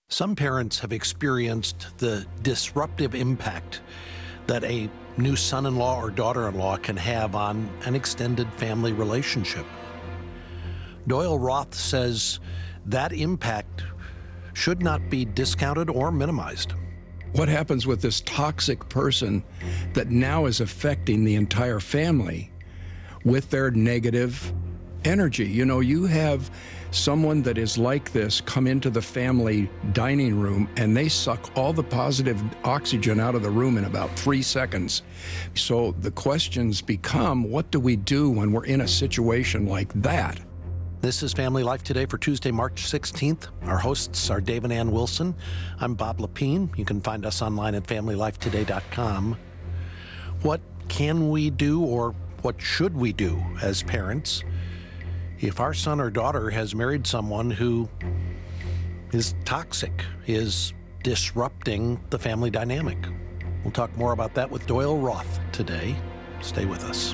Some parents have experienced the disruptive impact that a new son-in-law or daughter-in-law can have on an extended family relationship. Doyle Roth says that impact should not be discounted or minimized. What happens with this toxic person that now is affecting the entire family with their negative energy? You know, you have someone that is like this come into the family dining room and they suck all the positive oxygen out of the room in about 3 seconds. So the questions become, what do we do when we're in a situation like that? This is Family Life Today for Tuesday, March 16th. Our hosts are Dave and Ann Wilson. I'm Bob Lepine. You can find us online at FamilyLifeToday.com. What can we do, or what should we do as parents if our son or daughter has married someone who is toxic, is disrupting the family dynamic? We'll talk more about that with Doyle Roth today. Stay with us.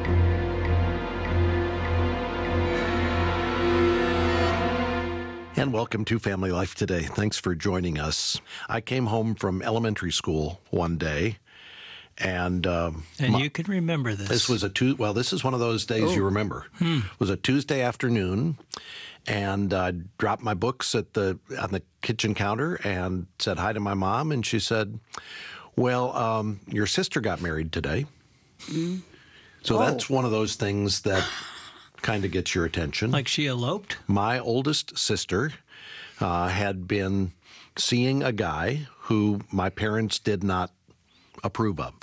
And welcome to Family Life Today. Thanks for joining us. I came home from elementary school one day, and you can remember this. This was this is one of those days you remember. It was a Tuesday afternoon, and I dropped my books on the kitchen counter and said hi to my mom, and she said, "Well, your sister got married today." So that's one of those things that kind of gets your attention. Like she eloped? My oldest sister had been seeing a guy who my parents did not approve of.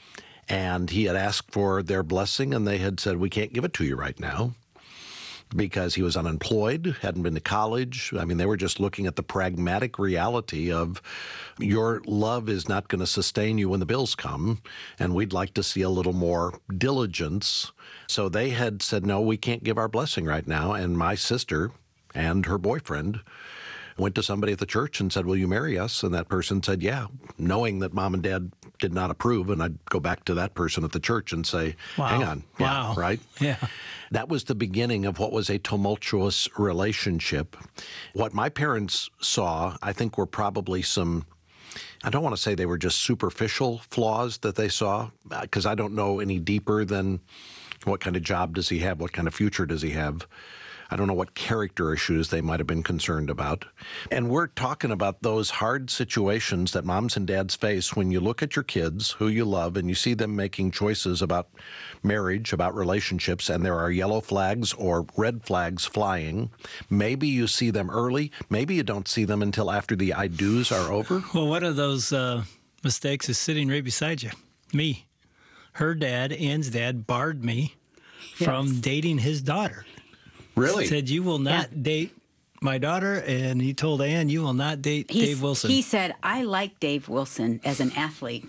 And he had asked for their blessing, and they had said, "We can't give it to you right now," because he was unemployed, hadn't been to college. I mean, they were just looking at the pragmatic reality of your love is not going to sustain you when the bills come, and we'd like to see a little more diligence. So they had said, "No, we can't give our blessing right now." And my sister and her boyfriend went to somebody at the church and said, "Will you marry us?" And that person said, "Yeah," knowing that mom and dad did not approve. And I'd go back to that person at the church and say, wow. "Hang on." Wow. Yeah, right? Yeah. That was the beginning of what was a tumultuous relationship. What my parents saw, I think, were probably some, I don't want to say they were just superficial flaws that they saw, because I don't know any deeper than what kind of job does he have, what kind of future does he have. I don't know what character issues they might have been concerned about. And we're talking about those hard situations that moms and dads face when you look at your kids, who you love, and you see them making choices about marriage, about relationships, and there are yellow flags or red flags flying. Maybe you see them early. Maybe you don't see them until after the I do's are over. Well, one of those mistakes is sitting right beside you. Me. Her dad, Ann's dad, barred me from dating his daughter. Really? Said, "You will not date my daughter," and he told Ann, "You will not date Dave Wilson." He said, "I like Dave Wilson as an athlete."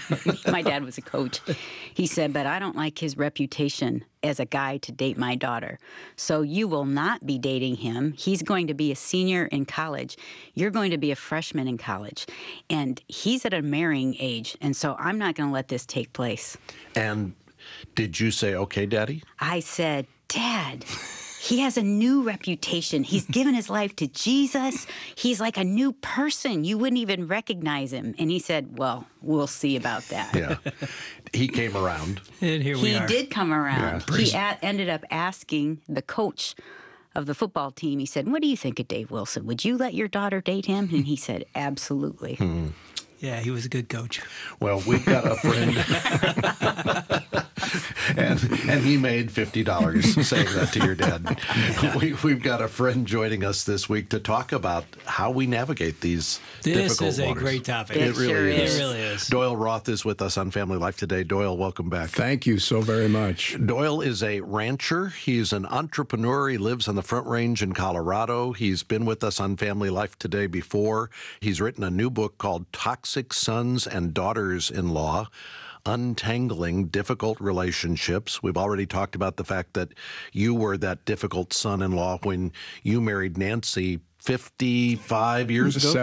My dad was a coach. He said, "But I don't like his reputation as a guy to date my daughter. So you will not be dating him. He's going to be a senior in college. You're going to be a freshman in college. And he's at a marrying age. And so I'm not going to let this take place." And did you say, "Okay, Daddy"? I said, "Dad, he has a new reputation. He's given his life to Jesus. He's like a new person. You wouldn't even recognize him." And he said, "Well, we'll see about that." Yeah. He came around. And here we are. He did come around. Yeah. He ended up asking the coach of the football team, he said, "What do you think of Dave Wilson? Would you let your daughter date him?" And he said, "Absolutely." Yeah, he was a good coach. Well, we've got a friend, and he made $50 saying that to your dad. We've got a friend joining us this week to talk about how we navigate these difficult waters. This is a great topic. It really is. It really is. Doyle Roth is with us on Family Life Today. Doyle, welcome back. Thank you so very much. Doyle is a rancher. He's an entrepreneur. He lives on the Front Range in Colorado. He's been with us on Family Life Today before. He's written a new book called Toxic Sons and Daughters-in-Law: Untangling Difficult Relationships. We've already talked about the fact that you were that difficult son-in-law when you married Nancy 55 years ago?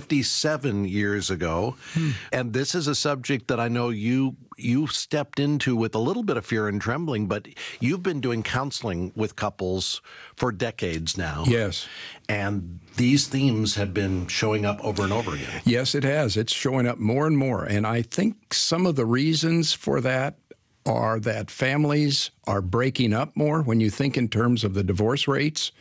57 years ago. And this is a subject that I know you stepped into with a little bit of fear and trembling, but you've been doing counseling with couples for decades now. Yes. And these themes have been showing up over and over again. Yes, it has. It's showing up more and more. And I think some of the reasons for that are that families are breaking up more when you think in terms of the divorce rates,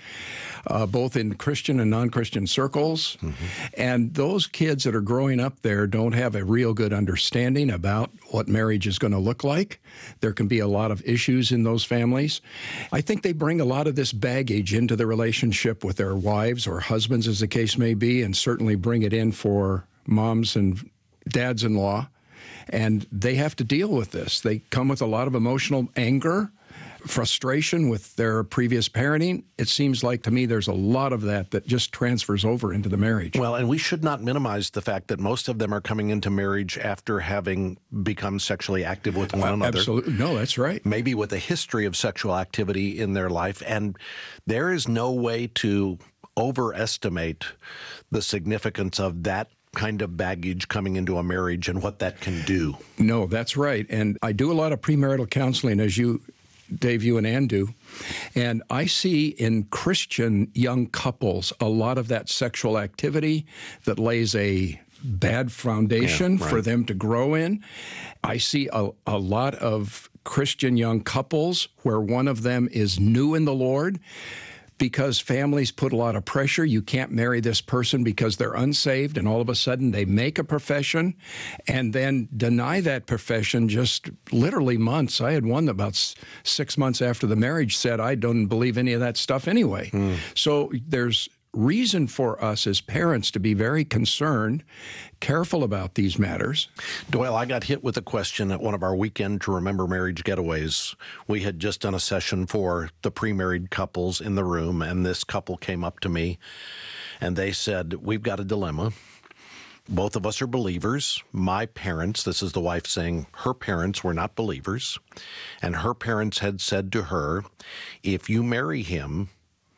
both in Christian and non-Christian circles. And those kids that are growing up there don't have a real good understanding about what marriage is going to look like. There can be a lot of issues in those families. I think they bring a lot of this baggage into the relationship with their wives or husbands, as the case may be, and certainly bring it in for moms and dads-in-law. And they have to deal with this. They come with a lot of emotional anger, frustration with their previous parenting. It seems like to me there's a lot of that just transfers over into the marriage. Well, and we should not minimize the fact that most of them are coming into marriage after having become sexually active with one another. Absolutely. No, that's right. Maybe with a history of sexual activity in their life. And there is no way to overestimate the significance of that kind of baggage coming into a marriage and what that can do. No, that's right. And I do a lot of premarital counseling, as you, Dave, you and Ann do. And I see in Christian young couples a lot of that sexual activity that lays a bad foundation for them to grow in. I see a lot of Christian young couples where one of them is new in the Lord, because families put a lot of pressure. You can't marry this person because they're unsaved, and all of a sudden they make a profession and then deny that profession just literally months. I had one that about 6 months after the marriage said, I don't believe any of that stuff anyway. So there's reason for us as parents to be very concerned, careful about these matters. Doyle, I got hit with a question at one of our Weekend to Remember Marriage getaways. We had just done a session for the pre-married couples in the room, and this couple came up to me, and they said, we've got a dilemma. Both of us are believers. My parents, this is the wife saying, her parents were not believers, and her parents had said to her, if you marry him,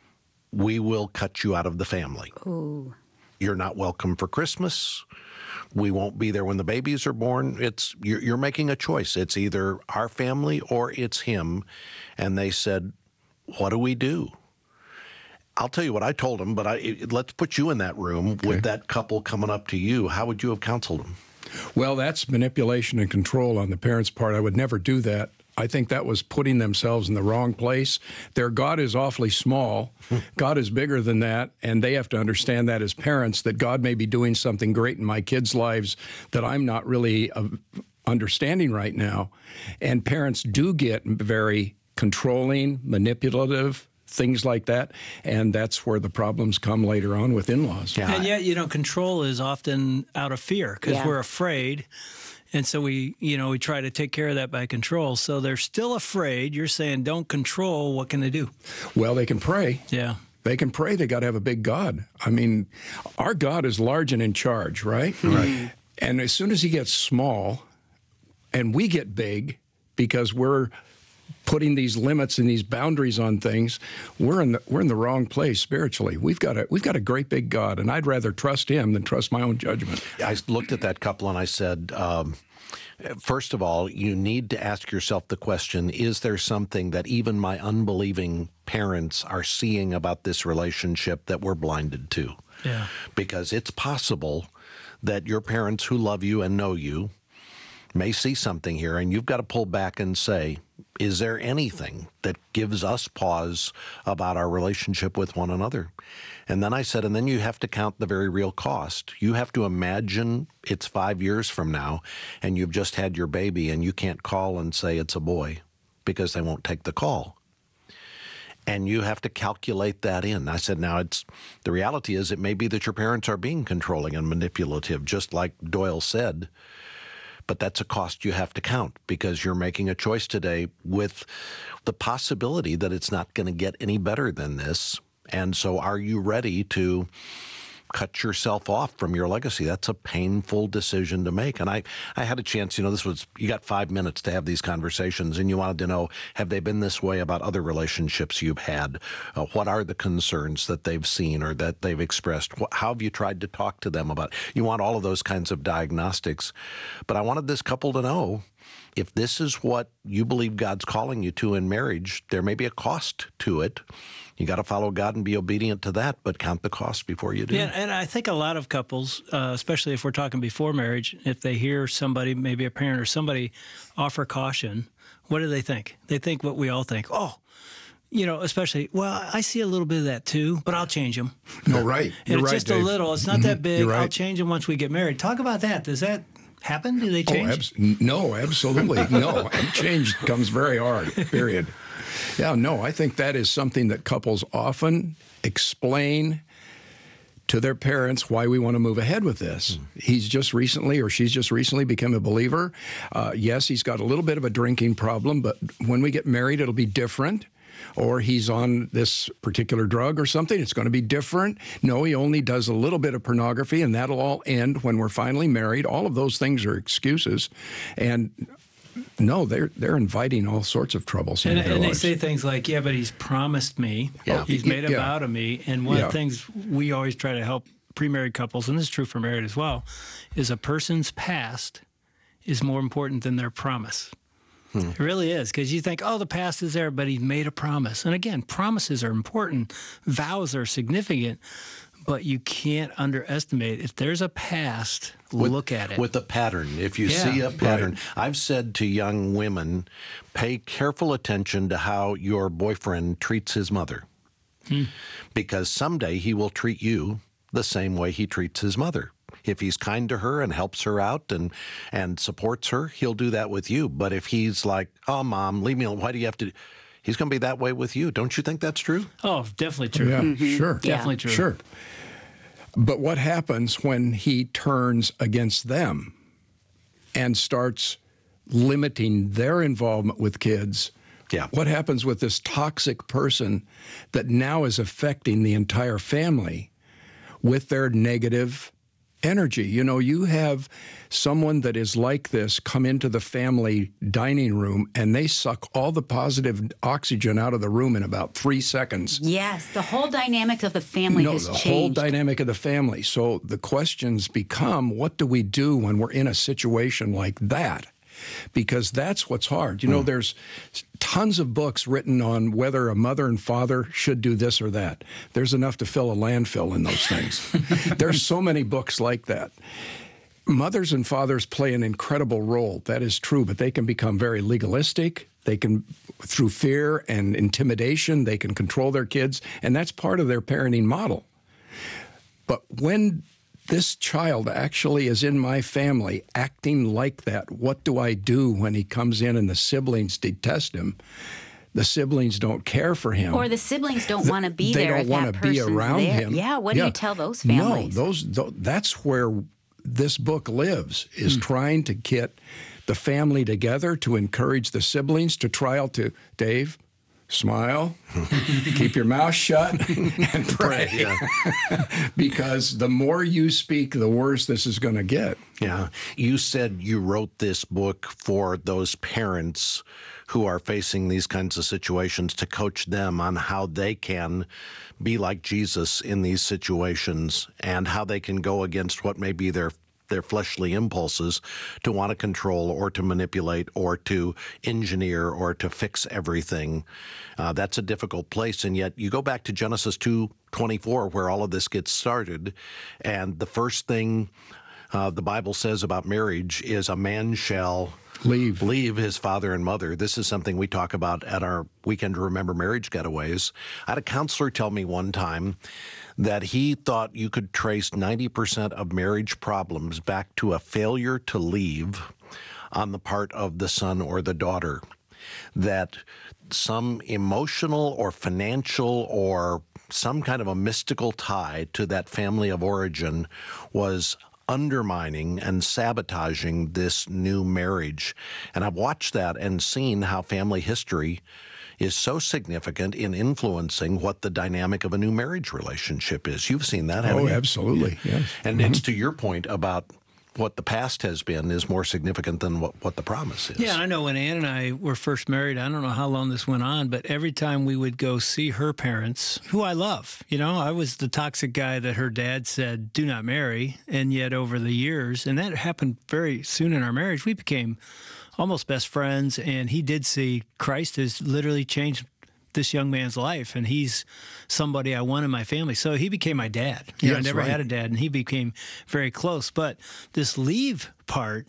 we will cut you out of the family. Ooh. You're not welcome for Christmas. We won't be there when the babies are born. You're making a choice. It's either our family or it's him. And they said, what do we do? I'll tell you what I told them, but let's put you in that room with that couple coming up to you. How would you have counseled them? Well, that's manipulation and control on the parents' part. I would never do that. I think that was putting themselves in the wrong place. Their God is awfully small. God is bigger than that, and they have to understand that as parents, that God may be doing something great in my kids' lives that I'm not really understanding right now. And parents do get very controlling, manipulative, things like that, and that's where the problems come later on with in-laws. Yeah. And yet, control is often out of fear because we're afraid. And so we try to take care of that by control. So they're still afraid. You're saying don't control. What can they do? Well, they can pray. Yeah. They can pray. They got to have a big God. I mean, our God is large and in charge, right? Right. And as soon as he gets small and we get big because we're putting these limits and these boundaries on things, we're in the wrong place spiritually. We've got a great big God, and I'd rather trust him than trust my own judgment. I looked at that couple and I said, first of all, you need to ask yourself the question, is there something that even my unbelieving parents are seeing about this relationship that we're blinded to? Yeah. Because it's possible that your parents who love you and know you may see something here, and you've got to pull back and say, is there anything that gives us pause about our relationship with one another? And then I said, and then you have to count the very real cost. You have to imagine it's 5 years from now, and you've just had your baby, and you can't call and say it's a boy because they won't take the call. And you have to calculate that in. I said, now the reality is it may be that your parents are being controlling and manipulative, just like Doyle said. But that's a cost you have to count because you're making a choice today with the possibility that it's not going to get any better than this. And so are you ready to cut yourself off from your legacy. That's a painful decision to make. And I had a chance, you got 5 minutes to have these conversations, and you wanted to know, have they been this way about other relationships you've had? What are the concerns that they've seen or that they've expressed? How have you tried to talk to them about? You want all of those kinds of diagnostics. But I wanted this couple to know, if this is what you believe God's calling you to in marriage, there may be a cost to it. You got to follow God and be obedient to that, but count the cost before you do. Yeah, and I think a lot of couples, especially if we're talking before marriage, if they hear somebody, maybe a parent or somebody, offer caution, what do they think? They think what we all think. Oh, especially, well, I see a little bit of that too, but I'll change them. No, right. And You're it's right, just Dave. a little. It's not that big. You're right. I'll change them once we get married. Talk about that. Does that happen? Do they change? No, absolutely. No, change comes very hard, period. Yeah, no, I think that is something that couples often explain to their parents why we want to move ahead with this. He's just recently, or she's just recently become a believer. Yes, he's got a little bit of a drinking problem, but when we get married, it'll be different. Or he's on this particular drug or something, it's going to be different. No, he only does a little bit of pornography, and that'll all end when we're finally married. All of those things are excuses. And no, they're inviting all sorts of troubles into their and they lives. say things like, yeah, but he's promised me. Yeah. He's made a Yeah. vow to me. And one of the things we always try to help pre-married couples, and this is true for married as well, is a person's past is more important than their promise. It really is, because you think, oh, the past is there, but he made a promise. And again, promises are important. Vows are significant. But you can't underestimate, if there's a past, look at it. With a pattern. If you Yeah. see a pattern. I've said to young women, pay careful attention to how your boyfriend treats his mother. Because someday he will treat you the same way he treats his mother. If he's kind to her and helps her out and supports her, he'll do that with you. But if he's like, oh, Mom, leave me alone, why do you have to? He's going to be that way with you. Don't you think that's true? Oh, definitely true. Yeah, sure. Definitely true. Sure. But what happens when he turns against them and starts limiting their involvement with kids? Yeah. What happens with this toxic person that now is affecting the entire family with their negative energy? You have someone that is like this come into the family dining room and they suck all the positive oxygen out of the room in about 3 seconds. Yes, the whole dynamic of the family has the changed. whole dynamic of the family. So the questions become, what do we do when we're in a situation like that? Because that's what's hard. There's tons of books written on whether a mother and father should do this or that. There's enough to fill a landfill in those things. There's so many books like that. Mothers and fathers play an incredible role. That is true, but they can become very legalistic. They can, through fear and intimidation, they can control their kids, and that's part of their parenting model. But when this child actually is in my family acting like that, what do I do when he comes in and the siblings detest him? The siblings don't care for him. Or the siblings don't want to be there if They don't that want to be person's around there. him. Yeah, what do you tell those families? No, that's where this book lives, is trying to get the family together to encourage the siblings to try to, Dave, smile, keep your mouth shut, and pray. Yeah. Because the more you speak, the worse this is going to get. Yeah. You said you wrote this book for those parents who are facing these kinds of situations, to coach them on how they can be like Jesus in these situations and how they can go against what may be their fleshly impulses to want to control or to manipulate or to engineer or to fix everything. That's a difficult place. And yet you go back to Genesis 2:24, where all of this gets started. And the first thing the Bible says about marriage is a man shall leave his father and mother. This is something we talk about at our Weekend to Remember Marriage getaways. I had a counselor tell me one time that he thought you could trace 90% of marriage problems back to a failure to leave on the part of the son or the daughter. That some emotional or financial or some kind of a mystical tie to that family of origin was undermining and sabotaging this new marriage. And I've watched that and seen how family history is so significant in influencing what the dynamic of a new marriage relationship is. You've seen that, haven't Oh, you? absolutely. Yes. And it's to your point about what the past has been is more significant than what the promise is. Yeah, I know when Ann and I were first married, I don't know how long this went on, but every time we would go see her parents, who I love, I was the toxic guy that her dad said, do not marry. And yet over the years, and that happened very soon in our marriage, we became almost best friends. And he did see Christ has literally changed this young man's life, and he's somebody I want in my family. So he became my dad. I never had a dad, and he became very close. But this leave part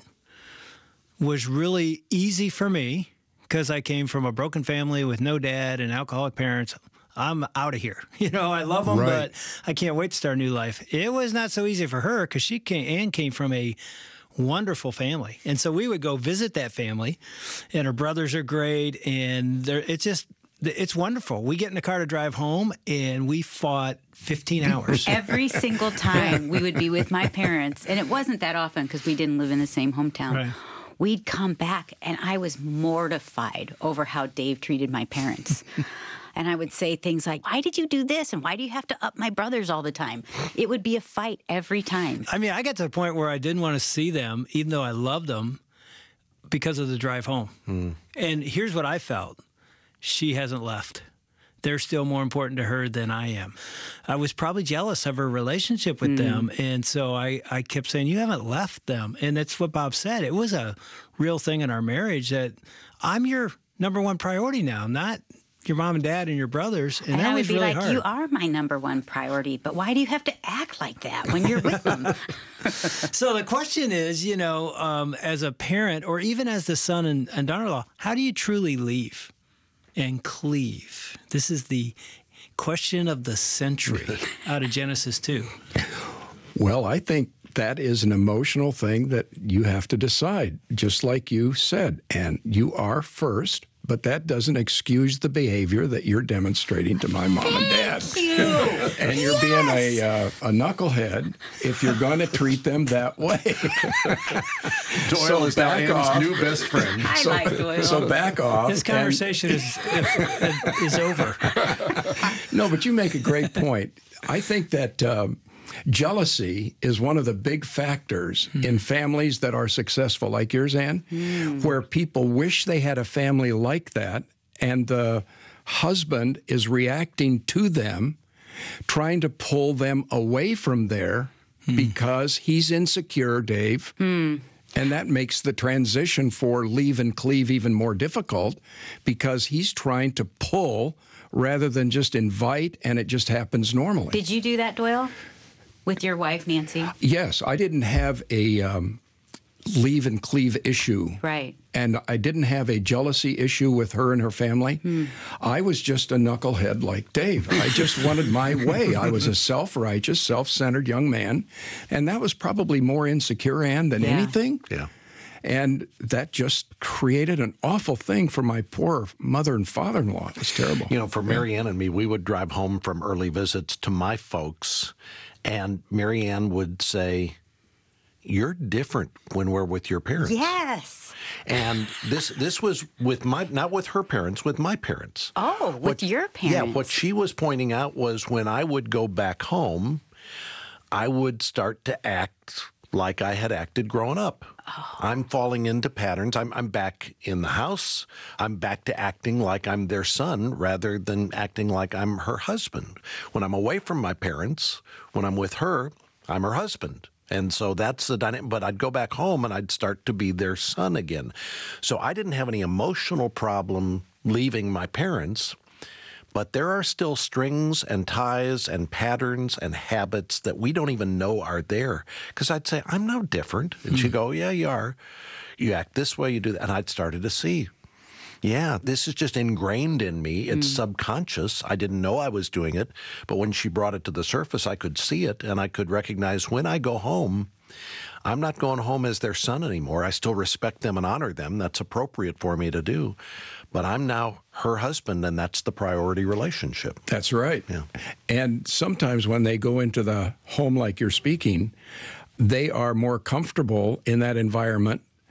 was really easy for me because I came from a broken family with no dad and alcoholic parents. I'm out of here. I love them, but I can't wait to start a new life. It was not so easy for her because Ann came from a wonderful family. And so we would go visit that family, and her brothers are great, and it's wonderful. We get in the car to drive home, and we fought 15 hours. Every single time we would be with my parents, and it wasn't that often because we didn't live in the same hometown. Right. We'd come back, and I was mortified over how Dave treated my parents. And I would say things like, why did you do this? And why do you have to up my brothers all the time? It would be a fight every time. I mean, I got to the point where I didn't want to see them, even though I loved them, because of the drive home. And here's what I felt. She hasn't left. They're still more important to her than I am. I was probably jealous of her relationship with them. And so I kept saying, you haven't left them. And that's what Bob said. It was a real thing in our marriage that I'm your number one priority now, not your mom and dad and your brothers. And that I would was be really like, hard. you are my number one priority, but why do you have to act like that when you're with them? So the question is, as a parent or even as the son and daughter-in-law, how do you truly leave and cleave? This is the question of the century out of Genesis 2. Well, I think that is an emotional thing that you have to decide, just like you said. And you are first, but that doesn't excuse the behavior that you're demonstrating to my mom and dad. And you're being a knucklehead if you're going to treat them that way. Doyle is now Ann's new best friend. I like Doyle. So back off. This conversation is over. No, but you make a great point. I think that jealousy is one of the big factors in families that are successful, like yours, Ann, where people wish they had a family like that, and the husband is reacting to them, trying to pull them away from there because he's insecure, Dave. And that makes the transition for leave and cleave even more difficult because he's trying to pull rather than just invite, and it just happens normally. Did you do that, Doyle? With your wife, Nancy? Yes, I didn't have a leave and cleave issue. Right. And I didn't have a jealousy issue with her and her family. I was just a knucklehead like Dave. I just wanted my way. I was a self-righteous, self-centered young man. And that was probably more insecure, Ann, than anything. Yeah. And that just created an awful thing for my poor mother and father-in-law. It was terrible. For Mary Ann and me, we would drive home from early visits to my folks, and Mary Ann would say, you're different when we're with your parents. Yes. And this was with not with her parents, with my parents. Oh, with your parents. Yeah, what she was pointing out was when I would go back home, I would start to act like I had acted growing up. Oh. I'm falling into patterns. I'm back in the house. I'm back to acting like I'm their son rather than acting like I'm her husband. When I'm away from my parents, when I'm with her, I'm her husband. And so that's the dynamic. But I'd go back home and I'd start to be their son again. So I didn't have any emotional problem leaving my parents. But there are still strings and ties and patterns and habits that we don't even know are there. Because I'd say, I'm no different. And she'd go, yeah, you are. You act this way, you do that. And I'd started to see, yeah, this is just ingrained in me. It's subconscious. I didn't know I was doing it. But when she brought it to the surface, I could see it. And I could recognize when I go home, I'm not going home as their son anymore. I still respect them and honor them. That's appropriate for me to do. But I'm now her husband, and that's the priority relationship. That's right. Yeah. And sometimes when they go into the home like you're speaking, they are more comfortable in that environment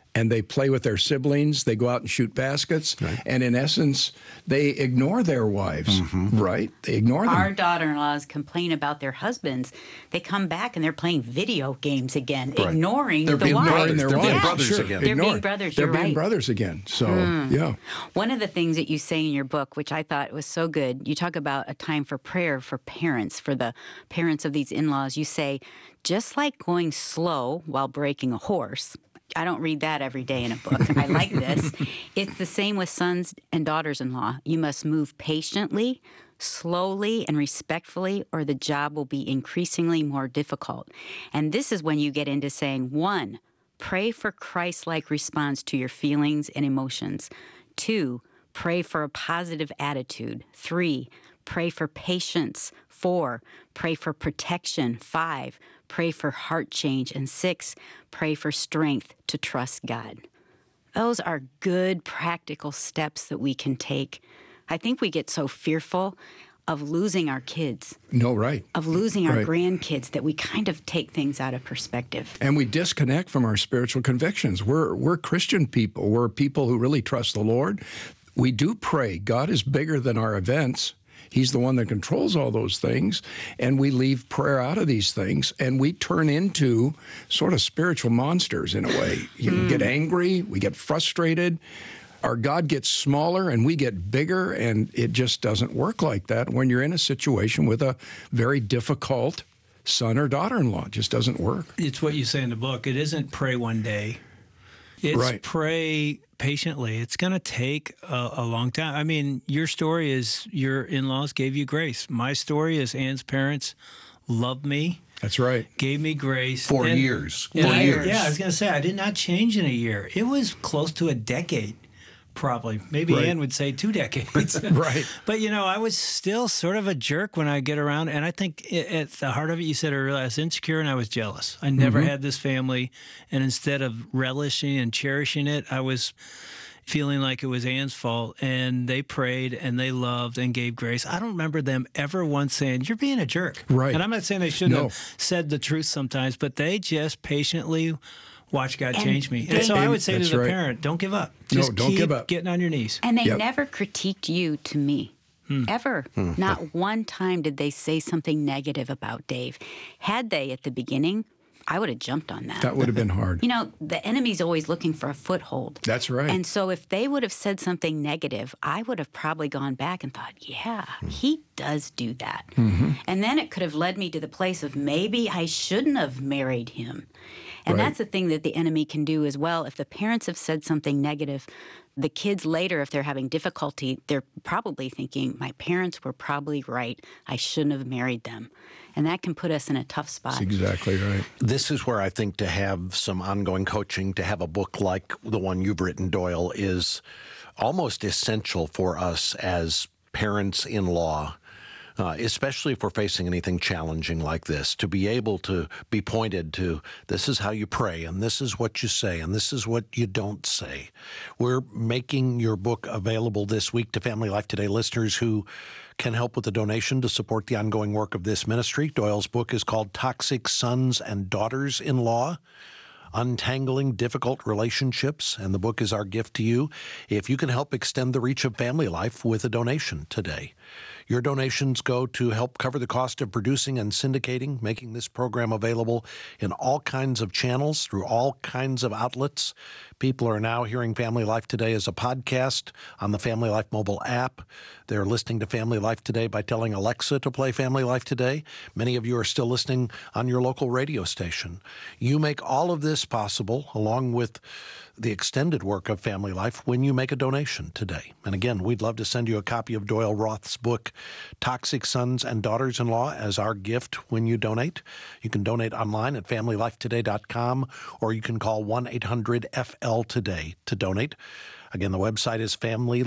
and they play with their siblings. They go out and shoot baskets. Right. And in essence, they ignore their wives, right? They ignore them. Our daughter-in-laws complain about their husbands. They come back and they're playing video games again, Right. ignoring They're the being wives. Ignoring their They're being wives. brothers Sure. again. They're Ignore being it. brothers, They're you're being right. brothers again. So, yeah. One of the things that you say in your book, which I thought was so good, you talk about a time for prayer for parents, for the parents of these in-laws. You say, just like going slow while breaking a horse, I don't read that every day in a book. I like this. It's the same with sons and daughters-in-law. You must move patiently, slowly, and respectfully, or the job will be increasingly more difficult. And this is when you get into saying, 1, pray for Christ-like response to your feelings and emotions. 2, pray for a positive attitude. 3, pray for patience. 4, pray for protection. 5, pray for heart change. And 6, pray for strength to trust God. Those are good practical steps that we can take. I think we get so fearful of losing our kids, No, right. of losing our Right. grandkids, that we kind of take things out of perspective. And we disconnect from our spiritual convictions. We're Christian people. We're people who really trust the Lord. We do pray. God is bigger than our events. He's the one that controls all those things. And we leave prayer out of these things, and we turn into sort of spiritual monsters in a way. You get angry, we get frustrated. Our God gets smaller and we get bigger, and it just doesn't work like that when you're in a situation with a very difficult son or daughter-in-law. It just doesn't work. It's what you say in the book. It isn't pray one day. It's Right. pray patiently. It's going to take a long time. I mean, your story is your in-laws gave you grace. My story is Ann's parents loved me, That's right. gave me grace. For And- years. and For I- years. Yeah, I was going to say, I did not change in a year. It was close to a decade, probably. Maybe Right. Ann would say 2 decades. Right. But, I was still sort of a jerk when I get around. And I think at the heart of it, you said earlier, I was insecure and I was jealous. I never had this family. And instead of relishing and cherishing it, I was feeling like it was Ann's fault. And they prayed and they loved and gave grace. I don't remember them ever once saying, you're being a jerk. Right. And I'm not saying they shouldn't No. have said the truth sometimes, but they just patiently watch God And change me. they- And so I would say to That's the right. parent, don't give up. No, Just don't keep give up. getting on your knees. And they Yep. never critiqued you to me. Ever. Not one time did they say something negative about Dave. Had they at the beginning, I would have jumped on that. That would have been hard. The enemy's always looking for a foothold. That's right. And so if they would have said something negative, I would have probably gone back and thought, yeah, he does do that. And then it could have led me to the place of maybe I shouldn't have married him. And Right. that's the thing that the enemy can do as well. If the parents have said something negative, the kids later, if they're having difficulty, they're probably thinking, my parents were probably right. I shouldn't have married them. And that can put us in a tough spot. That's exactly right. This is where I think to have some ongoing coaching, to have a book like the one you've written, Doyle, is almost essential for us as parents-in-law, especially if we're facing anything challenging like this, to be able to be pointed to, this is how you pray, and this is what you say, and this is what you don't say. We're making your book available this week to Family Life Today listeners who can help with a donation to support the ongoing work of this ministry. Doyle's book is called Toxic Sons and Daughters-in-Law: Untangling Difficult Relationships, and the book is our gift to you if you can help extend the reach of family life with a donation today. Your donations go to help cover the cost of producing and syndicating, making this program available in all kinds of channels, through all kinds of outlets. People are now hearing Family Life Today as a podcast on the Family Life mobile app. They're listening to Family Life Today by telling Alexa to play Family Life Today. Many of you are still listening on your local radio station. You make all of this possible, along with the extended work of Family Life, when you make a donation today. And again, we'd love to send you a copy of Doyle Roth's book, Toxic Sons and Daughters-in-Law, as our gift when you donate. You can donate online at FamilyLifeToday.com, or you can call 1-800-FL-TODAY to donate. Again, the website is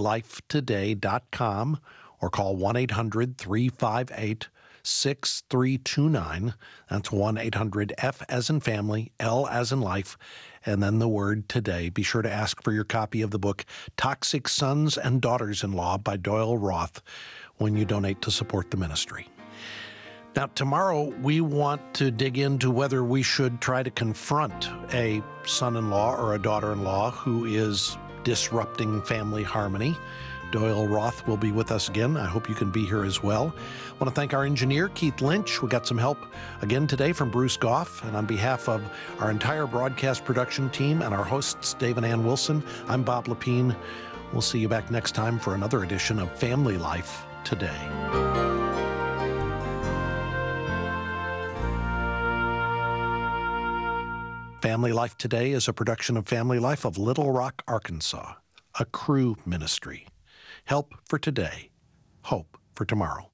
FamilyLifeToday.com, or call 1-800-358-6329. That's 1-800-F as in family, L as in life, and then the word today. Be sure to ask for your copy of the book, Toxic Sons and Daughters-in-Law by Doyle Roth, when you donate to support the ministry. Now, tomorrow, we want to dig into whether we should try to confront a son-in-law or a daughter-in-law who is disrupting family harmony. Doyle Roth will be with us again. I hope you can be here as well. I want to thank our engineer, Keith Lynch. We got some help again today from Bruce Goff. And on behalf of our entire broadcast production team and our hosts, Dave and Ann Wilson, I'm Bob Lepine. We'll see you back next time for another edition of Family Life Today. Family Life Today is a production of Family Life of Little Rock, Arkansas, a Cru ministry. Help for today, hope for tomorrow.